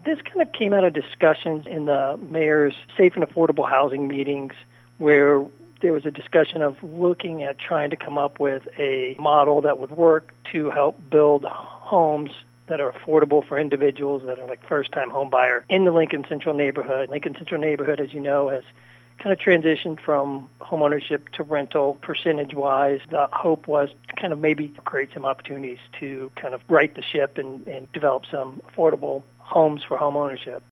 This kind of came out of discussions in the mayor's safe and affordable housing meetings where there was a discussion of looking at trying to come up with a model that would work to help build homes that are affordable for individuals that are like first-time home buyer in the Lincoln Central neighborhood. Lincoln Central neighborhood, as you know, has kind of transitioned from homeownership to rental percentage-wise. The hope was to kind of maybe create some opportunities to kind of right the ship and develop some affordable homes for homeownership.